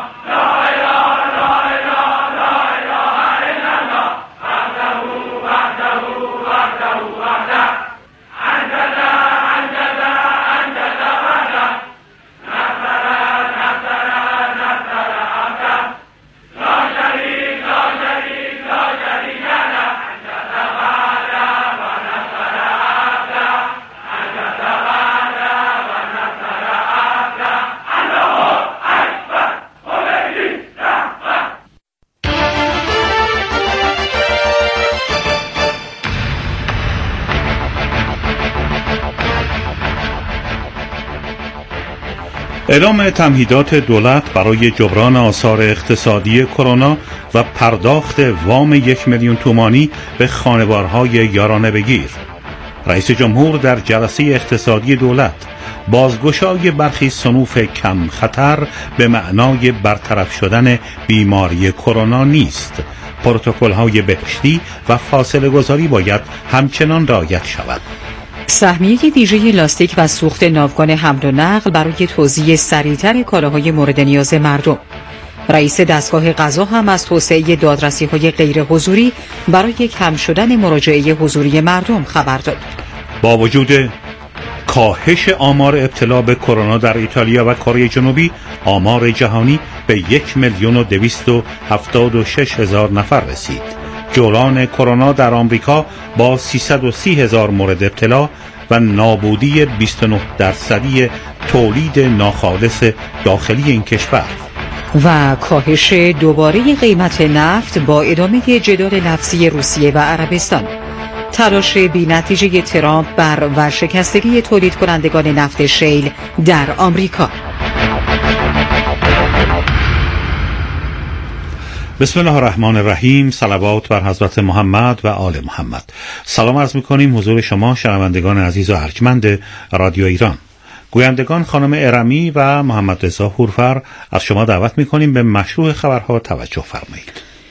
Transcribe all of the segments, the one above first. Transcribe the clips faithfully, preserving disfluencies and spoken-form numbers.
اعلام تمهیدات دولت برای جبران آثار اقتصادی کرونا و پرداخت وام یک میلیون تومانی به خانوارهای یارانه بگیر. رئیس جمهور در جلسه اقتصادی دولت بازگشای برخی صنوف کم خطر به معنای برطرف شدن بیماری کرونا نیست. پروتکل‌های بهداشتی و فاصله گذاری باید همچنان رعایت شود. سهمیه ویژه لاستیک و سوخت ناوگان حمل و نقل برای توزیع سریعتر کالاهای مورد نیاز مردم. رئیس دستگاه قضا هم از توسعه دادرسی‌های غیر حضوری برای کم شدن مراجعه حضوری مردم خبر داد. با وجود کاهش آمار ابتلا به کرونا در ایتالیا و کره جنوبی، آمار جهانی به یک میلیون و دویست و هفتاد و شش هزار نفر رسید. جولان کرونا در آمریکا با سیصد و سی هزار مورد ابتلا و نابودی بیست و نه درصدی تولید ناخالص داخلی این کشور و کاهش دوباره قیمت نفت با ادامه جدال لفظی روسیه و عربستان. تلاش بی نتیجه ترامپ بر ورشکستگی تولید کنندگان نفت شیل در آمریکا. بسم الله الرحمن الرحیم. صلوات بر حضرت محمد و آل محمد. سلام عرض می‌کنیم حضور شما شنوندگان عزیز و ارجمند رادیو ایران. گویندگان خانم ارمی و محمد رضا هورفر از شما دعوت می‌کنیم به مشروع خبرها توجه فرمایید.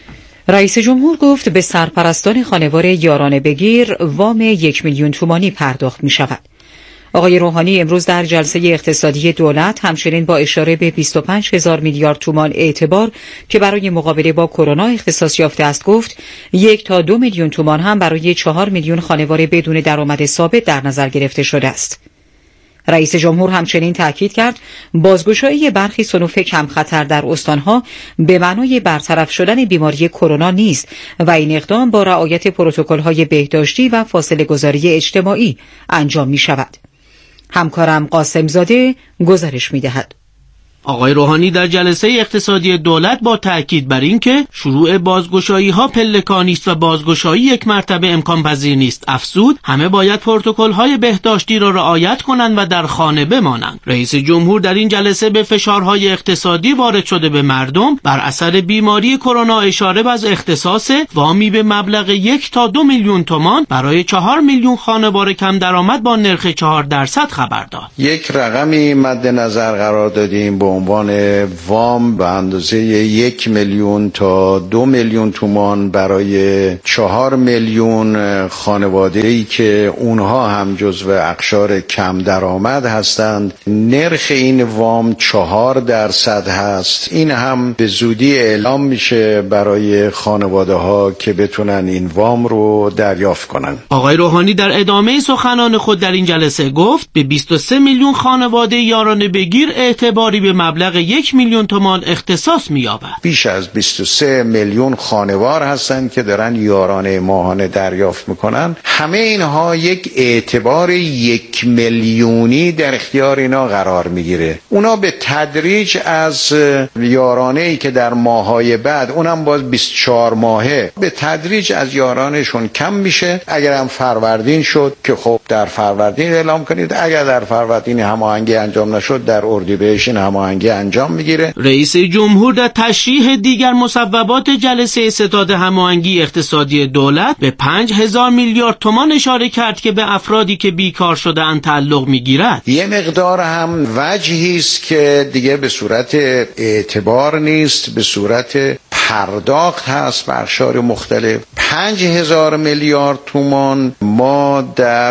رئیس جمهور گفت به سرپرستان خانوار یارانه بگیر وام یک میلیون تومانی پرداخت می‌شود. آقای روحانی امروز در جلسه اقتصادی دولت همچنین با اشاره به بیست و پنج هزار میلیارد تومان اعتبار که برای مقابله با کرونا اختصاص یافته است گفت یک تا دو میلیون تومان هم برای چهار میلیون خانوار بدون درآمد ثابت در نظر گرفته شده است. رئیس جمهور همچنین تاکید کرد بازگشایی برخی صنوف کم خطر در استانها به معنای برطرف شدن بیماری کرونا نیست و این اقدام با رعایت پروتکل‌های بهداشتی و فاصله گذاری اجتماعی انجام می شود. همکارم قاسم زاده گزارش می‌دهد. آقای روحانی در جلسه اقتصادی دولت با تأکید بر این که شروع بازگشایی‌ها پلکانی است و بازگشایی یک مرتبه امکان پذیر نیست افزود همه باید پروتکل‌های بهداشتی را رعایت کنند و در خانه بمانند. رئیس جمهور در این جلسه به فشارهای اقتصادی وارد شده به مردم بر اثر بیماری کرونا اشاره به از اختصاص وامی به مبلغ یک تا دو میلیون تومان برای چهار میلیون خانوار کم درآمد با نرخ چهار درصد خبر داد. یک رقمی مد نظر قرار دادیم به عنوان وام به اندازه یک میلیون تا دو میلیون تومان برای چهار میلیون خانواده‌ای که اونها هم جزو اقشار کم درآمد هستند. نرخ این وام چهار درصد هست. این هم به زودی اعلام میشه برای خانواده ها که بتونن این وام رو دریافت کنن. آقای روحانی در ادامه سخنان خود در این جلسه گفت به بیست و سه میلیون خانواده یارانه بگیر اعتباری به مبلغ یک میلیون تومان اختصاص می‌یابد. بیش از بیست و سه میلیون خانوار هستند که دارن یارانه ماهانه دریافت میکنن. همه اینها یک اعتبار یک میلیونی در اختیار اینا قرار میگیره. اونا به تدریج از یارانه‌ای که در ماهای بعد اونم باز بیست و چهار ماهه به تدریج از یارانشون کم میشه. اگر هم فروردین شد که خب در فروردین اعلام کنید، اگر در فروردین هماهنگی انجام نشد در اردیبهشت هماهنگی انجام میگیره. رئیس جمهور در تشریح دیگر مصوبات جلسه ستاد هماهنگی اقتصادی دولت به پنج هزار میلیارد تومان اشاره کرد که به افرادی که بیکار شده‌اند تعلق میگیرد. یه مقدار هم وجهی است که دیگه به صورت اعتبار نیست، به صورت پرداخت هست به اقشار مختلف. پنج هزار میلیارد تومان ما در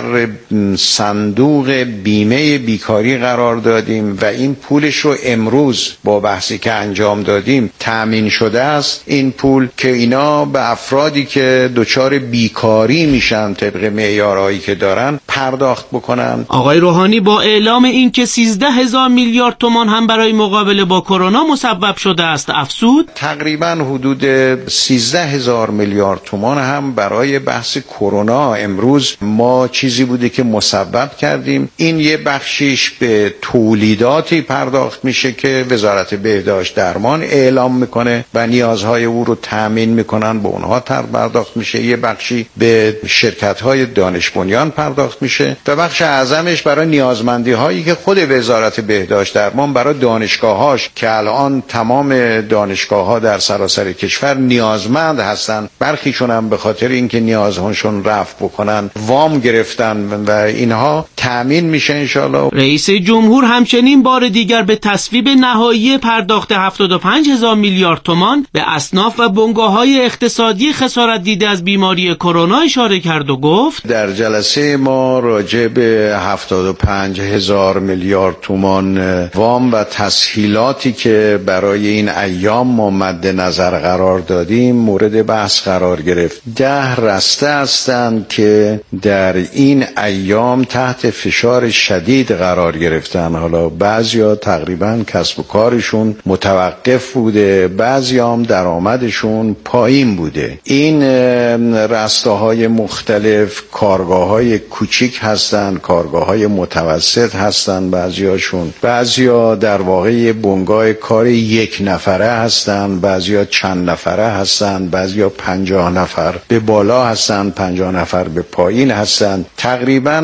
صندوق بیمه بیکاری قرار دادیم و این پولش رو امروز با بحثی که انجام دادیم تأمین شده است. این پول که اینا به افرادی که دچار بیکاری میشن طبق معیارهایی که دارن پرداخت بکنن. آقای روحانی با اعلام اینکه سیزده هزار میلیارد تومان هم برای مقابله با کرونا مصوب شده است افزود تقریبا حدود سیزده هزار میلیارد تومان هم برای بحث کرونا امروز ما چیزی بوده که مصوب کردیم. این یه بخشیش به تولیداتی پرداخت میشه که وزارت بهداشت درمان اعلام میکنه و نیازهای او رو تامین میکنن، به اونها تر پرداخت میشه. یه بخشی به شرکت‌های دانش بنیان پرداخت میشه و بخش اعظمش برای نیازمندی هایی که خود وزارت بهداشت درمان برای دانشگاه‌هاش که الان تمام دانشگاه‌ها در سراسر کشور نیازمند هستن، برخیشون هم به خاطر اینکه نیازهاشون رفع بکنن وام گرفتن و اینها تأمین میشه انشالله. رئیس جمهور همچنین بار دیگر به تصویب نهایی پرداخت هفتاد و پنج هزار میلیارد تومان به اصناف و بنگاه‌های اقتصادی خسارت دیده از بیماری کرونا اشاره کرد و گفت در جلسه ما راجع به هفتاد و پنج هزار میلیارد تومان وام و تسهیلاتی که برای این ایام ما مد نظر قرار دادیم مورد بحث قرار گرفت. ده رسته هستند که در این ایام تحت فشار شدید قرار گرفتن. حالا بعضیا تقریبا کسب و کارشون متوقف بوده، بعضیا هم درآمدشون پایین بوده. این رسته های مختلف کارگاه های کوچیک هستن، کارگاه های متوسط هستن، بعضیاشون بعضیا در واقع بنگاه کار یک نفره هستن، بعضیا چند نفره هستن، بعضیا پنجاه نفر به بالا هستن، پنجاه نفر به پایین هستن. تقریبا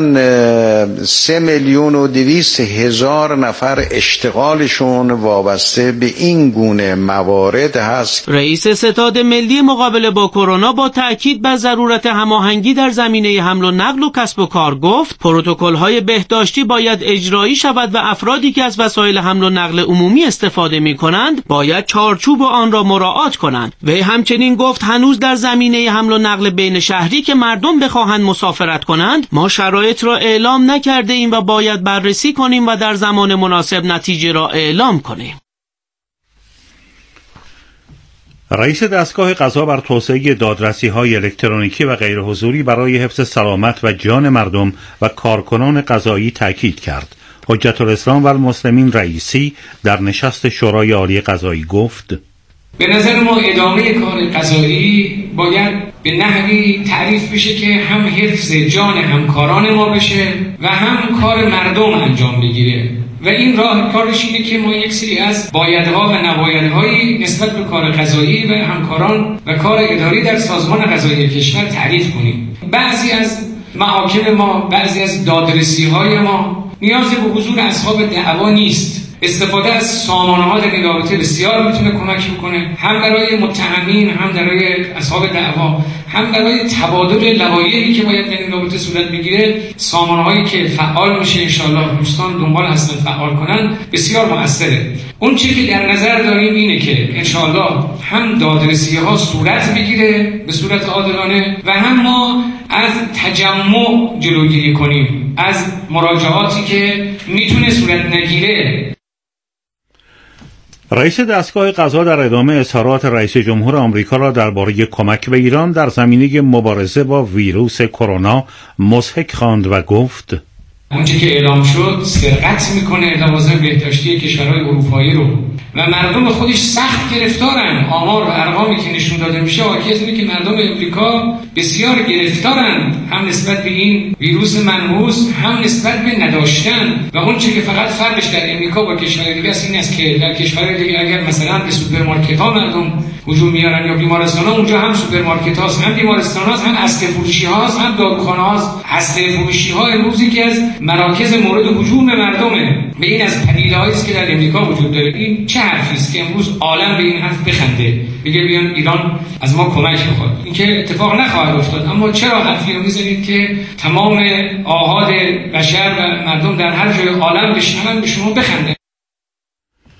سه میلیون و دویست هزار نفر اشتغالشون وابسته به این گونه موارد هست. رئیس ستاد ملی مقابله با کرونا با تأکید بر ضرورت هماهنگی در زمینه حمل و نقل و کسب و کار گفت پروتکل‌های بهداشتی باید اجرایی شود و افرادی که از وسایل حمل و نقل عمومی استفاده می‌کنند باید چارچوب آن را مراعات کنند. وی همچنین گفت هنوز در زمینه حمل و نقل بین شهری که مردم بخواهند مسافرت کنند ما شرایط را اعلام نکرده ایم و باید بررسی کنیم و در زمان مناسب نتیجه را اعلام کنیم. رئیس دستگاه قضا بر توسعه دادرسی‌های الکترونیکی و غیرحضوری برای حفظ سلامت و جان مردم و کارکنان قضایی تاکید کرد. حجت الاسلام و المسلمین رئیسی در نشست شورای عالی قضایی گفت: به نظر ما ادامه کار قضایی باید به نحوی تعریف بشه که هم حفظ جان همکاران ما بشه و هم کار مردم انجام بگیره و این راه کارش اینه که ما یک سری از بایدها و نبایدهایی نسبت به کار قضایی و همکاران و کار اداری در سازمان قضایی کشور تعریف کنیم. بعضی از محاکم ما، بعضی از دادرسی‌های ما نیازی به حضور اصحاب دعوا نیست. استفاده از سامانه‌ها در این رابطه بسیار میتونه کمک بکنه، هم برای متهمین، هم برای اصحاب دعوا، هم برای تبادل لوایحی که باید در این رابطه صورت بگیره. سامانه‌هایی که فعال میشه انشالله دوستان دنبال هستن فعال کنن بسیار مؤثره. اون چیزی که در نظر داریم اینه که انشالله هم دادرسی‌ها صورت بگیره به صورت عادلانه و هم ما از تجمع جلوگیری کنیم، از مراجعاتی که میتونه صورت نگیره. رئیس دستگاه قضا در ادامه اظهارات رئیس جمهور آمریکا را درباره کمک به ایران در زمینه مبارزه با ویروس کرونا مضحک خواند و گفت: اونچه که اعلام شد سرقت میکنه لوازم بهداشتی کشورهای اروپایی رو و مردم خودش سخت گرفتارن. آمار و ارقامی که نشون داده میشه حاکی از اینه که مردم امریکا بسیار گرفتارن، هم نسبت به این ویروس منحوس هم نسبت به نداشتن. و اونچه که فقط فرقش در امریکا با کشورهای دیگه است این است که در کشورهای دیگه اگر مثلا به سوپرمارکت ها مردم هجوم میارن یا بیمارستان ها، اونجا هم سوپرمارکت هاست، هم بیمارستان هاست، هم اسلحه فروشی هاست، هم داروخانه هاست. اسلحه فروشی ها امروزی که از مراکز مورد هجوم مردمه. به این از پدیده‌هایی است که در امریکا وجود داره. این چه حرفی است که امروز عالم به این حرف بخنده بگه بیان ایران از ما کمک بخواد؟ این که اتفاق نخواهد افتاد. اما چرا حرفی رو میزنید که تمام آحاد بشر و مردم در هر جای عالم بشنون به شما بخنده؟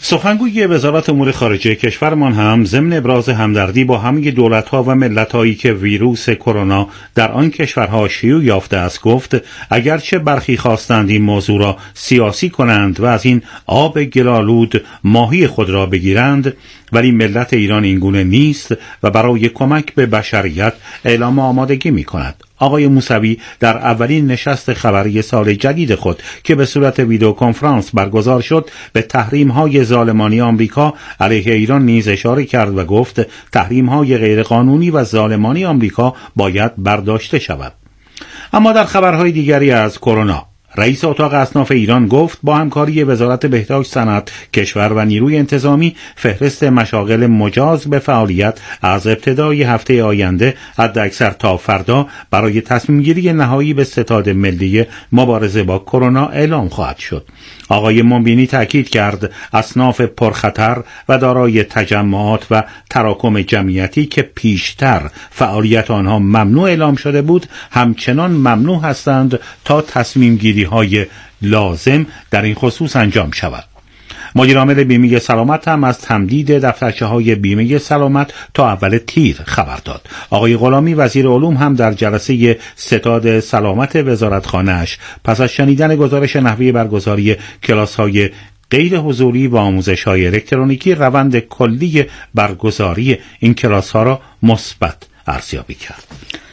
سخنگوی وزارت امور خارجه کشورمان هم ضمن ابراز همدردی با همه دولت‌ها و ملت‌هایی که ویروس کرونا در آن کشورها شیوع یافته است گفت اگرچه برخی خواستند این موضوع را سیاسی کنند و از این آب گلالود ماهی خود را بگیرند، ولی ملت ایران اینگونه نیست و برای کمک به بشریت اعلام آمادگی می‌کند. آقای موسوی در اولین نشست خبری سال جدید خود که به صورت ویدیو کنفرانس برگزار شد به تحریم‌های ظالمانه آمریکا علیه ایران نیز اشاره کرد و گفت تحریم‌های غیرقانونی و ظالمانه آمریکا باید برداشته شود. اما در خبرهای دیگری از کرونا، رئیس اتاق اصناف ایران گفت با همکاری وزارت بهداشت، صنعت، کشور و نیروی انتظامی فهرست مشاغل مجاز به فعالیت از ابتدای هفته آینده حداکثر تا فردا برای تصمیم گیری نهایی به ستاد ملی مبارزه با کرونا اعلام خواهد شد. آقای منبینی تاکید کرد اصناف پرخطر و دارای تجمعات و تراکم جمعیتی که پیشتر فعالیت آنها ممنوع اعلام شده بود همچنان ممنوع هستند تا تصمیم گیری های لازم در این خصوص انجام شود. مدیر عامل بیمه سلامت هم از تمدید دفترچه های بیمه سلامت تا اول تیر خبر داد. آقای غلامی وزیر علوم هم در جلسه ستاد سلامت وزارتخانه‌اش پس از شنیدن گزارش نحوه برگزاری کلاس های غیر حضوری و آموزش های الکترونیکی روند کلی برگزاری این کلاس ها را مثبت ارزیابی کرد.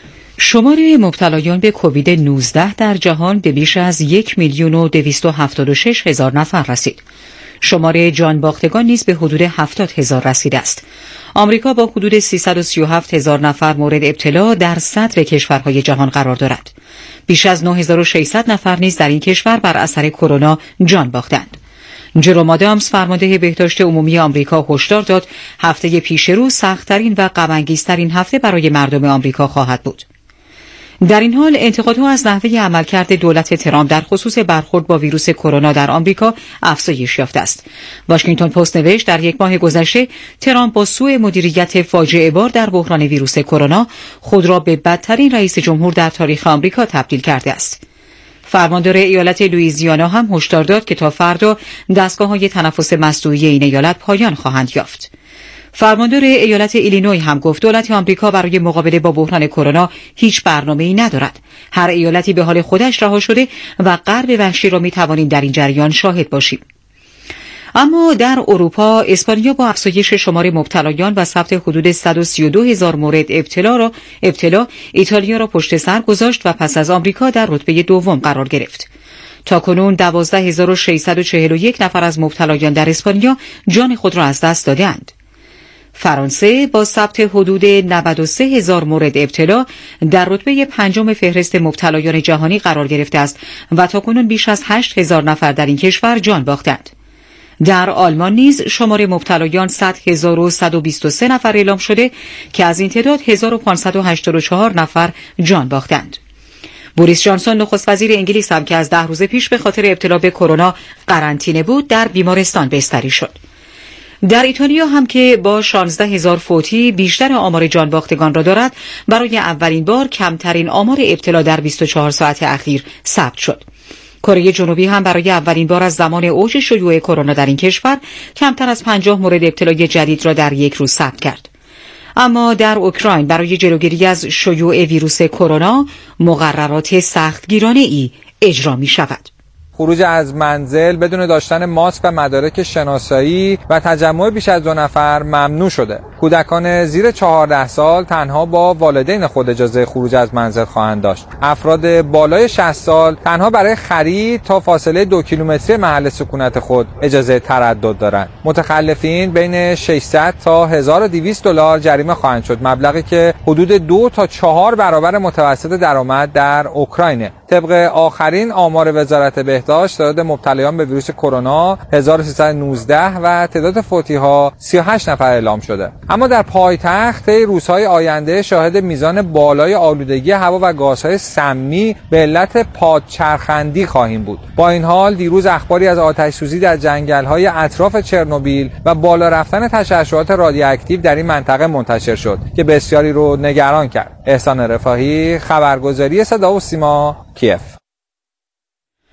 شماره مبتلایان به کووید نوزده در جهان به بیش از یک میلیون و دویست و هفتاد و شش هزار نفر رسید. شماره جان باختگان نیز به حدود هفتاد هزار رسیده است. آمریکا با حدود سیصد و سی و هفت هزار نفر مورد ابتلا در صدر کشورهای جهان قرار دارد. بیش از نه هزار و ششصد نفر نیز در این کشور بر اثر کرونا جان باختند. جروم آدامز فرمانده بهداشت عمومی آمریکا هشدار داد هفته پیش رو سخت‌ترین و غم‌انگیزترین هفته برای مردم آمریکا خواهد بود. در این حال انتقادها از نحوه عملکرد دولت ترامپ در خصوص برخورد با ویروس کرونا در آمریکا افزایش یافته است. واشنگتن پست نوشت در یک ماه گذشته ترامپ با سوء مدیریت فاجعه بار در بحران ویروس کرونا خود را به بدترین رئیس جمهور در تاریخ آمریکا تبدیل کرده است. فرماندار ایالت لوئیزیانا هم هشدار داد که تا فردا دستگاه‌های تنفس مصنوعی این ایالت پایان خواهند یافت. فرماندار ایالت ایلینوی هم گفت دولت آمریکا برای مقابله با بحران کرونا هیچ برنامه‌ای ندارد. هر ایالتی به حال خودش رها شده و غرب وحشی را می‌توانیم در این جریان شاهد باشیم. اما در اروپا، اسپانیا با افزایش شمار مبتلایان و ثبت حدود صد و سی و دو هزار مورد ابتلا را ابتلا ایتالیا را پشت سر گذاشت و پس از آمریکا در رتبه دوم قرار گرفت. تاکنون دوازده هزار و ششصد و چهل و یک نفر از مبتلایان در اسپانیا جان خود را از دست دادند. فرانسه با ثبت حدود نود و سه هزار مورد ابتلا در رتبه پنجم فهرست مبتلایان جهانی قرار گرفته است و تاکنون بیش از هشت هزار نفر در این کشور جان باختند. در آلمان نیز شمار مبتلایان صد هزار و صد و بیست و سه نفر اعلام شده که از این تعداد هزار و پانصد و هشتاد و چهار نفر جان باختند. بوریس جانسون نخست وزیر انگلیس هم که از ده روز پیش به خاطر ابتلا به کرونا قرنطینه بود در بیمارستان بستری شد. در ایتالیا هم که با شانزده هزار فوتی بیشتر آمار جان باختگان را دارد، برای اولین بار کمترین آمار ابتلا در بیست و چهار ساعت اخیر ثبت شد. کره جنوبی هم برای اولین بار از زمان اوج شیوع کرونا در این کشور کمتر از پنجاه مورد ابتلای جدید را در یک روز ثبت کرد. اما در اوکراین برای جلوگیری از شیوع ویروس کرونا مقررات سختگیرانه‌ای اجرا می شود. خروج از منزل بدون داشتن ماسک و مدارک شناسایی و تجمع بیش از دو نفر ممنوع شده. کودکان زیر چهارده سال تنها با والدین خود اجازه خروج از منزل خواهند داشت. افراد بالای شصت سال تنها برای خرید تا فاصله دو کیلومتری محل سکونت خود اجازه تردد دارند. متخلفین بین ششصد تا هزار و دویست دلار جریمه خواهند شد، مبلغی که حدود دو تا چهار برابر متوسط درآمد در اوکراینه. طبق آخرین آمار وزارت بهداشت تعداد مبتلایان به ویروس کرونا هزار و سیصد و نوزده و تعداد فوتی‌ها سی و هشت نفر اعلام شده. اما در پایتخت روزهای آینده شاهد میزان بالای آلودگی هوا و گازهای سمی به علت پادچرخندی خواهیم بود. با این حال دیروز اخباری از آتش‌سوزی در جنگل‌های اطراف چرنوبیل و بالا رفتن تشعشعات رادیواکتیو در این منطقه منتشر شد که بسیاری رو نگران کرد. احسان رفاهی، خبرگزاری صدا و سیما، کیف.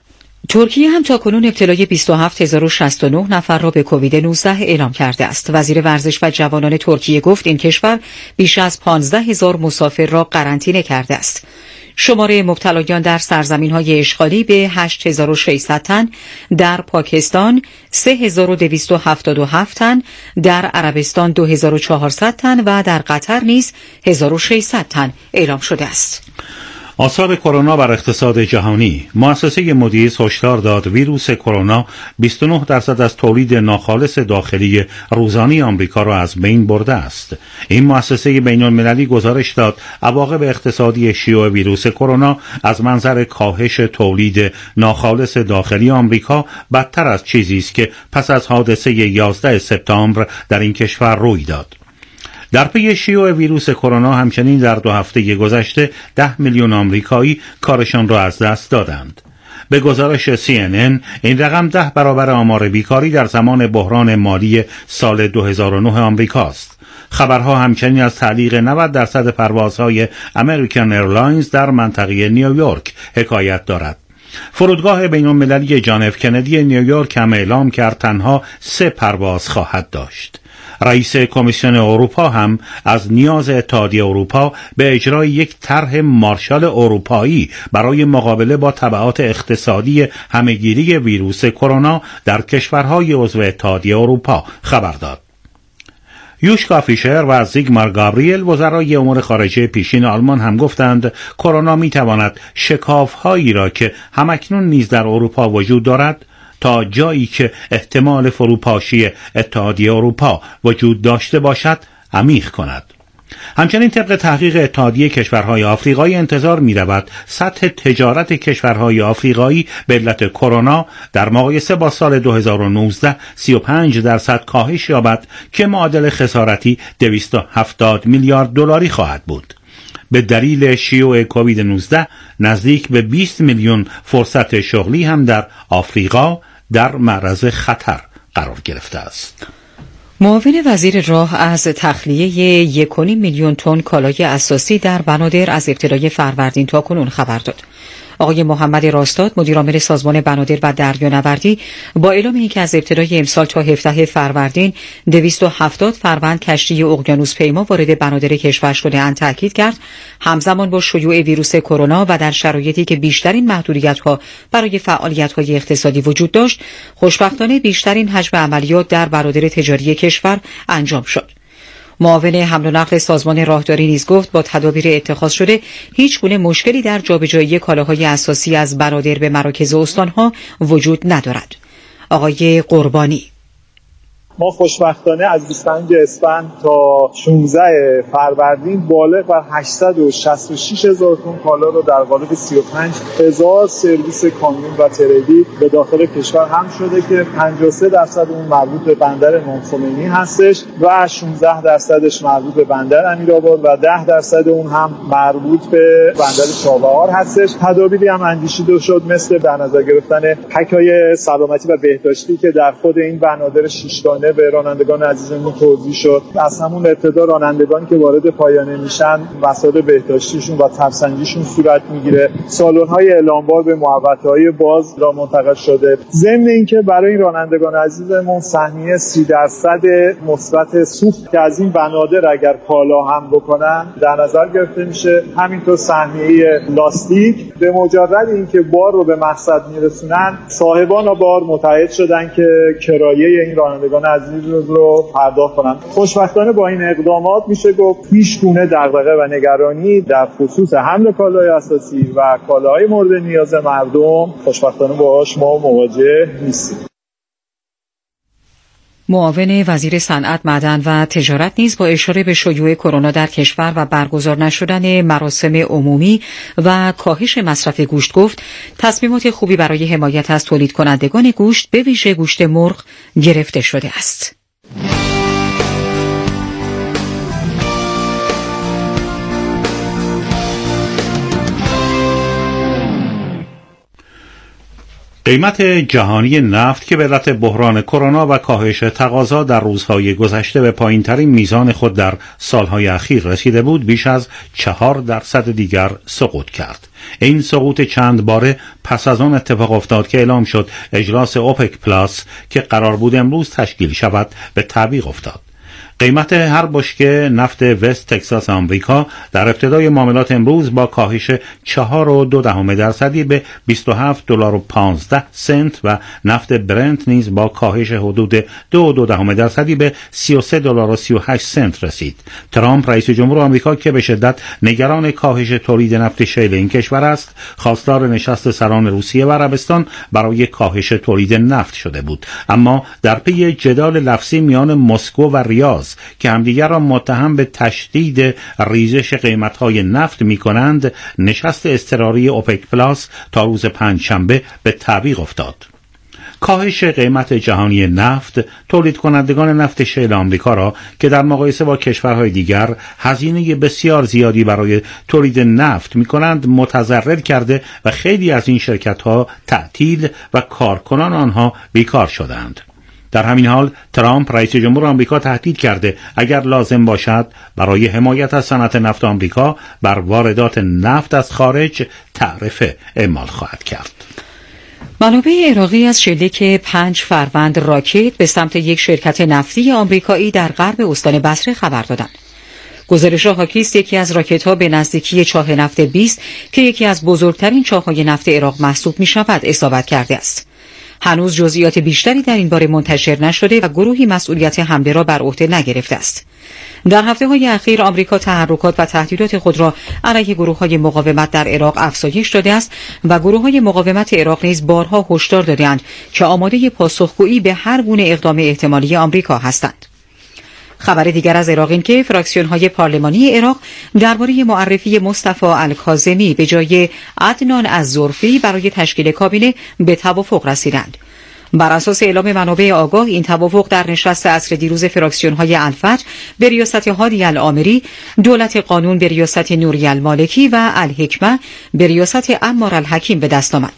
ترکیه هم تاکنون ابتلای بیست و هفت هزار و شصت و نه نفر را به کووید نوزده اعلام کرده است. وزیر ورزش و جوانان ترکیه گفت این کشور بیش از پانزده هزار مسافر را قرنطینه کرده است. شماره مبتلایان در سرزمین‌های اشغالی به هشت هزار و ششصد تن، در پاکستان سه هزار و دویست و هفتاد و هفت تن، در عربستان دو هزار و چهارصد تن و در قطر نیز هزار و ششصد تن اعلام شده است. آثار کرونا بر اقتصاد جهانی. مؤسسه مودیز هشدار داد ویروس کرونا بیست و نه درصد از تولید ناخالص داخلی روزانه آمریکا را از بین برده است. این مؤسسه بین‌المللی گزارش داد عواقب اقتصادی شیوع ویروس کرونا از منظر کاهش تولید ناخالص داخلی آمریکا بدتر از چیزی است که پس از حادثه یازده سپتامبر در این کشور روی داد. در پی شیوع ویروس کرونا همچنین در دو هفته گذشته ده میلیون آمریکایی کارشان را از دست دادند. به گزارش سی ان ان این رقم ده برابر آمار بیکاری در زمان بحران مالی سال دو هزار و نه آمریکاست. خبرها همچنین از تعلیق نود درصد پروازهای امریکن ایرلاینز در منطقه نیویورک حکایت دارد. فرودگاه بین‌المللی جان اف کندی نیویورک هم اعلام کرد تنها سه پرواز خواهد داشت. رئیس کمیسیون اروپا هم از نیاز اتحادیه اروپا به اجرای یک طرح مارشال اروپایی برای مقابله با تبعات اقتصادی همهگیری ویروس کرونا در کشورهای عضو اتحادیه اروپا خبر داد. یوشکا فیشر و زیگمار گابریل وزرای امور خارجه پیشین آلمان هم گفتند کرونا میتواند شکاف‌هایی را که همکنون نیز در اروپا وجود دارد تا جایی که احتمال فروپاشی اتحادیه اروپا وجود داشته باشد عمیق کند. همچنین طبق تحقیق اتحادیه کشورهای آفریقایی انتظار می رود سطح تجارت کشورهای آفریقایی به علت کرونا در مقایسه با سال دو هزار و نوزده سی و پنج درصد کاهش یابد که معادل خسارتی دویست و هفتاد میلیارد دلاری خواهد بود. به دلیل شیوع کووید نوزده نزدیک به بیست میلیون فرصت شغلی هم در آفریقا در معرض خطر قرار گرفته است. معاون وزیر راه از تخلیه یک و نیم میلیون تن کالای اساسی در بنادر از ابتدای فروردین تا کنون خبر داد. آقای محمد راستاد مدیرعامل سازمان بنادر و دریانوردی با اعلام اینکه از ابتدای امسال تا هفدهم فروردین دویست و هفتاد فروند کشتی اقیانوس پیما وارد بنادر کشور شده اند تاکید کرد همزمان با شیوع ویروس کرونا و در شرایطی که بیشترین محدودیت‌ها برای فعالیت‌های اقتصادی وجود داشت خوشبختانه بیشترین حجم عملیات در بنادر تجاری کشور انجام شد. معاون حمل و نقل سازمان راهداری نیز گفت با تدابیر اتخاذ شده هیچ گونه مشکلی در جابجایی کالاهای اساسی از بنادر به مراکز استانها وجود ندارد. آقای قربانی: ما خوشبختانه از بیست و پنج اسفند تا شانزده فروردین بالغ بر هشتصد و شصت و شش هزار تن کالا رو در قالب سی و پنج هزار سرویس کامیون و تریلی به داخل کشور هم شده که پنجاه و سه درصد اون مربوط به بندر امام خمینی هستش و شانزده درصدش مربوط به بندر امیرآباد و ده درصد اون هم مربوط به بندر چابهار هستش. تدابیری هم اندیشیده شد مثل در نظر گرفتن تک‌های سلامتی و بهداشتی که در خود این بنادر شیشتانه به رانندگان عزیزمون توضیح شد. از همون ابتدا رانندگانی که وارد پایانه میشن مسائل بهداشتیشون و تبسنجیشون صورت میگیره. سالن‌های اعلامبار به محوطه‌های باز را منتقل شده. ضمن اینکه برای این رانندگان عزیزمون سهمیه سی درصد مثبت سوخت که از این بنادر اگر کالا هم بکنن در نظر گرفته میشه. همینطور سهمیه لاستیک. به مجرد اینکه بار رو به مقصد میرسونن صاحبان بار متعهد شدن که کرایه این رانندگان عزیز رو پرداخت کنند. خوشبختانه با این اقدامات میشه گفت هیچ گونه دغدغه و نگرانی در خصوص حمل کالای اساسی و کالاهای مورد نیاز مردم خوشبختانه باهاش ما مواجه نیستیم. معاون وزیر صنعت، معدن و تجارت نیز با اشاره به شیوع کرونا در کشور و برگزار نشدن مراسم عمومی و کاهش مصرف گوشت گفت تصمیمات خوبی برای حمایت از تولید کنندگان گوشت به ویژه گوشت مرغ گرفته شده است. قیمت جهانی نفت که به علت بحران کرونا و کاهش تقاضا در روزهای گذشته به پایین‌ترین میزان خود در سالهای اخیر رسیده بود، بیش از چهار درصد دیگر سقوط کرد. این سقوط چند باره پس از آن اتفاق افتاد که اعلام شد اجلاس اوپک پلاس که قرار بود امروز تشکیل شود به تعویق افتاد. قیمت هر بشکه نفت وست تگزاس آمریکا در ابتدای معاملات امروز با کاهش چهار و دو دهم درصدی به بیست و هفت دلار و پانزده سنت و نفت برنت نیز با کاهش حدود دو و دو دهم درصدی به سی و سه دلار و سی و هشت سنت رسید. ترامپ رئیس جمهور آمریکا که به شدت نگران کاهش تولید نفت شیل این کشور است، خواستار نشست سران روسیه و عربستان برای کاهش تولید نفت شده بود، اما در پی جدال لفظی میان مسکو و ریاض که همدیگر را متهم به تشدید ریزش قیمت‌های نفت می‌کنند، نشست اضطراری اوپک پلاس تا روز پنجشنبه به تعویق افتاد. کاهش قیمت جهانی نفت تولید کنندگان نفت شیل آمریکا را که در مقایسه با کشورهای دیگر هزینه بسیار زیادی برای تولید نفت می‌کنند متضرر کرده و خیلی از این شرکت‌ها تعطیل و کارکنان آنها بیکار شدند. در همین حال ترامپ رئیس جمهور آمریکا تهدید کرده اگر لازم باشد برای حمایت از صنعت نفت آمریکا بر واردات نفت از خارج تعرفه اعمال خواهد کرد. منابع عراقی از شلیک پنج فروند راکت به سمت یک شرکت نفتی آمریکایی در غرب استان بصره خبر دادند. گزارش حاکی است یکی از راکت‌ها به نزدیکی چاه نفت بیست که یکی از بزرگترین چاه‌های نفت عراق محسوب می‌شود اصابت کرده است. هنوز جزئیات بیشتری در این باره منتشر نشده و گروهی مسئولیت حمله را بر عهده نگرفته است. در هفته‌های اخیر آمریکا تحرکات و تهدیدات خود را علیه گروه‌های مقاومت در عراق افزایش داده است و گروه‌های مقاومت عراق نیز بارها هشدار داده‌اند که آماده پاسخگویی به هر گونه اقدام احتمالی آمریکا هستند. خبر دیگر از عراق این که فراکسیون‌های پارلمانی عراق درباره معرفی مصطفی الکاظمی به جای عدنان الظرفی برای تشکیل کابینه به توافق رسیدند. بر اساس اعلام منابع آگاه، این توافق در نشست عصر دیروز فراکسیون‌های الفجر به ریاست هادی العامری، دولت قانون به ریاست نوری المالکی و الحکمه به ریاست عمار الحکیم به دست آمد.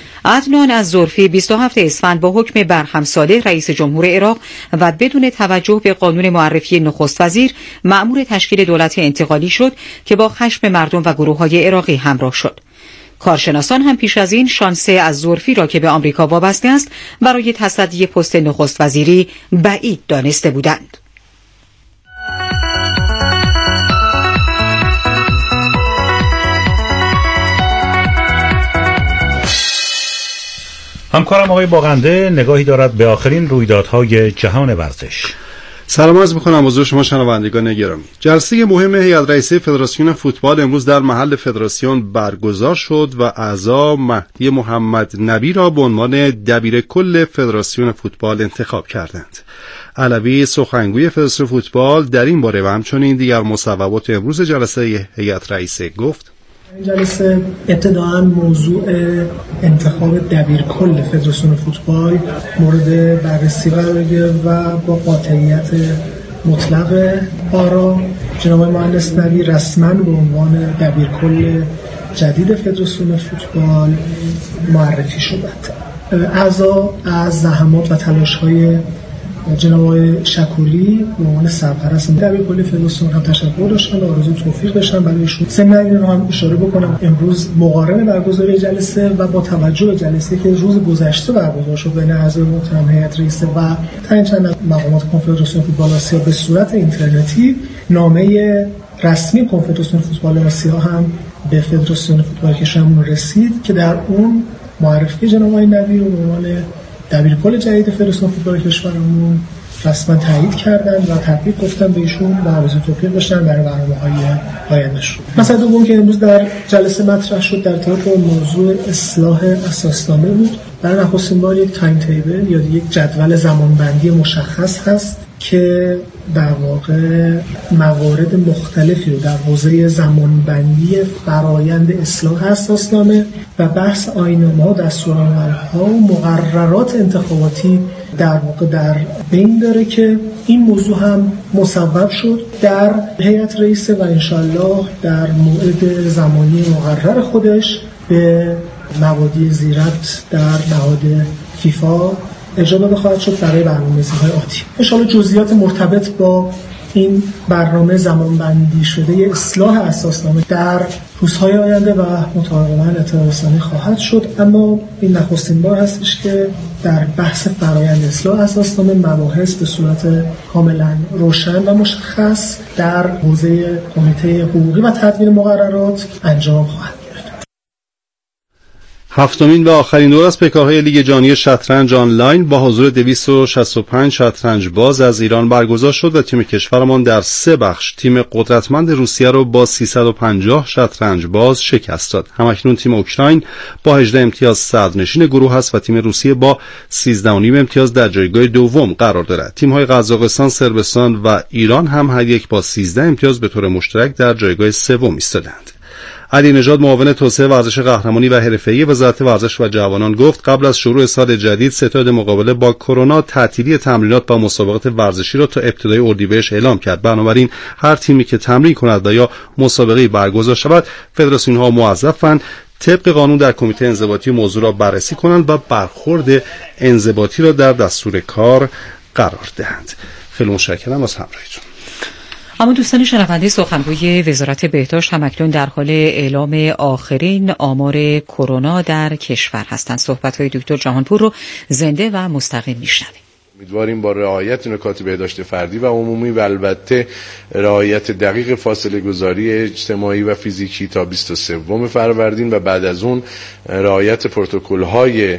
عدنان الظرفی بیست و هفتم اسفند با حکم برهم صالح رئیس جمهور عراق و بدون توجه به قانون معرفی نخست وزیر مأمور تشکیل دولت انتقالی شد که با خشم مردم و گروه‌های عراقی همراه شد. کارشناسان هم پیش از این شانس الظرفی را که به آمریکا وابسته است برای تصدی پست نخست وزیری بعید دانسته بودند. همکارم آقای باغنده نگاهی دارد به آخرین رویدادهای جهان ورزش. سلام عرض می‌کنم حضور شما شنوندگان گرامی. جلسه مهم هیئت رئیسه فدراسیون فوتبال امروز در محل فدراسیون برگزار شد و اعضا مهدی محمد نبی را به عنوان دبیر کل فدراسیون فوتبال انتخاب کردند. علوی سخنگوی فدراسیون فوتبال در این باره و همچنین دیگر مصوبات امروز جلسه هیئت رئیسه گفت: این جلسه ابتداعاً موضوع انتخاب دبیر کل فدراسیون فوتبال مورد بررسی قرار گرفت و با قاطعیت مطلق آرا جناب مهندس نبی رسما به عنوان دبیر کل جدید فدراسیون فوتبال معرفی شدند. اعضا از زحمات و تلاش‌های جناب آقای شکوری به عنوان سرپرست دبیر کل فدراسیون هم تشکر داشتن و آرزوی توفیق داشتن برایشون. ضمن این رو هم اشاره بکنم امروز مقارن برگزاری جلسه و با توجه به جلسه که روز گذشته برگزار شد بین اعضای محترم هیئت رئیسه و تعیین چند مقامات کنفدراسیون فوتبال آسیا به صورت اینترنتی، نامه رسمی کنفدراسیون فوتبال آسیا هم به فدراسیون فوتبال کشورمون رسید که در اون معرفی جناب آقای نبی رو به عنوان دبیر کل جدید فدراسیون فوتبال کشورمون رسما تایید کردن و تبریک گفتن به ایشون و آرزوی توفیق داشتن برای برنامه‌های آینده‌شون. مسئله دوم که امروز در جلسه مطرح شد در ارتباط با موضوع اصلاح اساسنامه بود. برای نخستین بار یک تایم تیبل یا یک جدول زمانبندی مشخص هست که در واقع موارد مختلفی رو در حوزه زمانبندی فرایند اصلاح اساسنامه و بحث آیین‌نامه‌ها، دستورالعمل‌ها و مقررات انتخاباتی در واقع در بین داره که این موضوع هم مصوب شد در هیئت رئیسه و انشالله در موعد زمانی مقرر خودش به موادی زیرت در نهاد فیفا اجرا داده خواهد شد برای برنامه‌ریزی‌های آتی. ان شاءالله جزئیات مرتبط با این برنامه زمانبندی شده اصلاح اساسنامه در روزهای آینده و مطابقاً اطلاع رسانی خواهد شد، اما این نخستین بار هستش که در بحث فرآیند اصلاح اساسنامه مباحث به صورت کاملا روشن و مشخص در حوزه کمیته حقوقی و تدوین مقررات انجام خواهد گرفت. هفتمین و آخرین دور از پیکارهای لیگ جهانی شطرنج آنلاین با حضور دویست و شصت و پنج شطرنج باز از ایران برگزار شد و تیم کشورمان در سه بخش تیم قدرتمند روسیه را با سیصد و پنجاه شطرنج باز شکست داد. همکنون تیم اوکراین با هجده امتیاز صدرنشین گروه است و تیم روسیه با سیزده و نیم امتیاز در جایگاه دوم قرار دارد. تیم‌های قزاقستان، صربستان و ایران هم هر یک با سیزده امتیاز به طور مشترک در جایگاه سوم ایستادند. علی نژاد معاون توسعه ورزش قهرمانی و حرفه‌ای وزارت ورزش و جوانان گفت قبل از شروع سال جدید ستاد مقابله با کرونا تعطیلی تمرینات و مسابقات ورزشی را تا ابتدای اردیبهشت اعلام کرد. بنابراین هر تیمی که تمرین کند و یا مسابقه‌ای برگزار شود فدراسیون‌ها موظفند طبق قانون در کمیته انضباطی موضوع را بررسی کنند و برخورد انضباطی را در دستور کار قرار دهند. خیلی متشکرم از همراهیتون. اما دوستان شنونده، سخنگوی وزارت بهداشت همکنون در حال اعلام آخرین آمار کرونا در کشور هستند. صحبت‌های دکتر جهانپور رو زنده و مستقیم میشنویم. امیدواریم با رعایت نکات بهداشت فردی و عمومی و البته رعایت دقیق فاصله گذاری اجتماعی و فیزیکی تا بیست و سوم فروردین و بعد از اون رعایت پروتکل‌های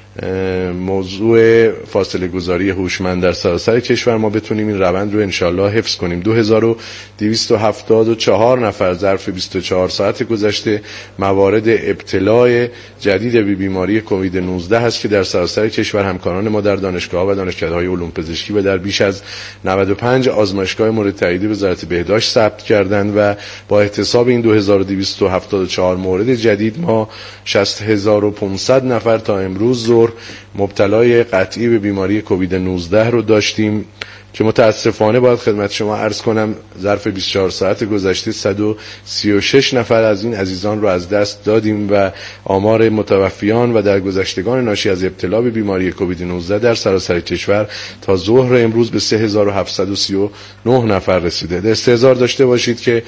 موضوع فاصله گذاری هوشمند در سراسر کشور ما بتونیم این روند رو انشالله حفظ کنیم. دو هزار و دویست و هفتاد و چهار نفر ظرف بیست و چهار ساعت گذشته موارد ابتلاع جدید به بیماری کووید نوزده هست که در سراسر کشور همکاران ما در دانشگاه‌ها و دانشکده‌های علوم پزشکی و در بیش از نود و پنج آزمایشگاه مورد تایید وزارت بهداشت ثبت کردند و با احتساب این دو هزار و دویست و هفتاد و چهار مورد جدید ما شصت هزار و پانصد نفر تا امروز ظهر مبتلای قطعی به بیماری کووید نوزده رو داشتیم که متاسفانه باید خدمت شما عرض کنم ظرف بیست و چهار ساعت گذشته صد و سی و شش نفر از این عزیزان رو از دست دادیم و آمار متوفیان و درگذشتگان ناشی از ابتلا به بیماری کووید نوزده در سراسر کشور تا ظهر امروز به سه هزار و هفتصد و سی و نه نفر رسیده. استحضار داشته باشید که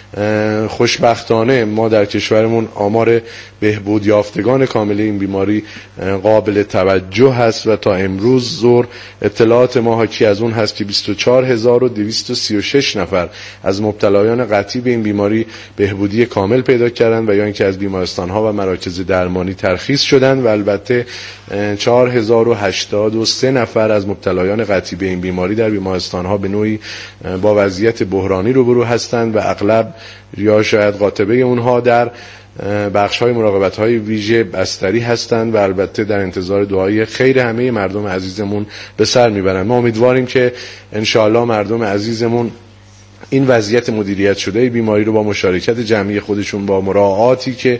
خوشبختانه ما در کشورمون آمار بهبود یافتگان کامل این بیماری قابل توجه هست و تا امروز ظهر اطلاعات ما حاکی از اون هست که بیست و چهار هزار و دویست و سی و شش نفر از مبتلایان قطعی به این بیماری بهبودی کامل پیدا کردند و یا اینکه از بیمارستان‌ها و مراکز درمانی ترخیص شدند و البته چهار هزار و هشتاد و سه نفر از مبتلایان قطعی به این بیماری در بیمارستان‌ها به نوعی با وضعیت بحرانی روبرو هستند و اغلب یا شاید قاطبه اونها در بخش‌های مراقبت‌های ویژه بستری هستند و البته در انتظار دعای خیر همه مردم عزیزمون به سر میبرند. ما امیدواریم که انشاءالله مردم عزیزمون این وضعیت مدیریت شده بیماری رو با مشارکت جمعی خودشون با مراعاتی که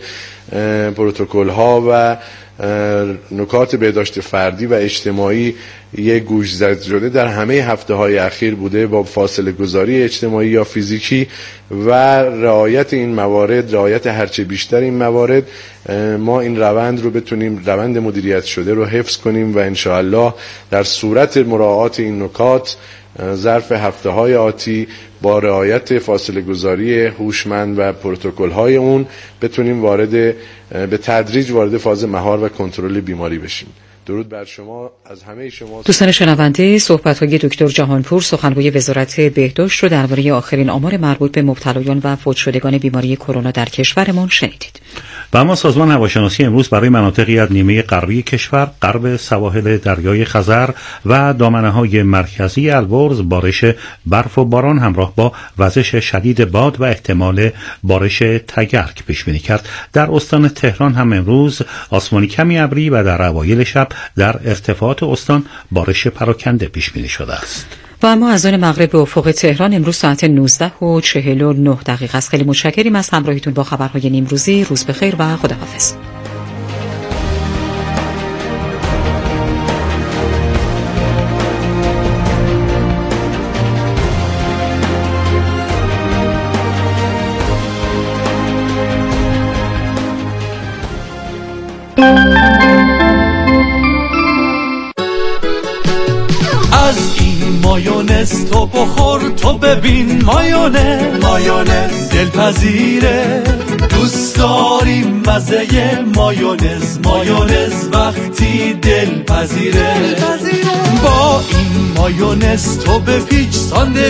پروتکل‌ها و نکات بهداشت فردی و اجتماعی یک گوش زد شده در همه هفته های اخیر بوده با فاصله گذاری اجتماعی یا فیزیکی و رعایت این موارد، رعایت هرچه بیشتر این موارد، ما این روند رو بتونیم روند مدیریت شده رو حفظ کنیم و انشاءالله در صورت مراعات این نکات ظرف هفته های آتی با رعایت فاصله گذاری هوشمند و پروتکل های اون بتونیم وارد به تدریج وارد فاز مهار و کنترل بیماری بشیم. درود بر شما از همه شما. دوستان شنونده، صحبت‌های دکتر جهانپور سخنگوی وزارت بهداشت رو درباره آخرین آمار مربوط به مبتلایان و فوت شدگان بیماری کرونا در کشورمان شنیدید. و اما سازمان هواشناسی امروز برای مناطقی از نیمه غربی کشور، غرب سواحل دریای خزر و دامنه‌های مرکزی البرز بارش برف و باران همراه با وزش شدید باد و احتمال بارش تگرگ پیش بینی کرد. در استان تهران هم امروز آسمانی کمی ابری و در اوایل شب در ارتفاعات استان بارش پراکنده پیش بینی شده است. و اما از آن مغرب به افق تهران امروز ساعت نوزده و چهل و نه دقیقه است. خیلی متشکریم از همراهیتون با خبرهای نیمروزی. روز بخیر و خداحافظ. مایونز تو بخور تو ببین مایونز مایونز دلپذیره دوست داریم مزه مایونز مایونز وقتی دلپذیره با این مایونز تو بپیچ ساندویچ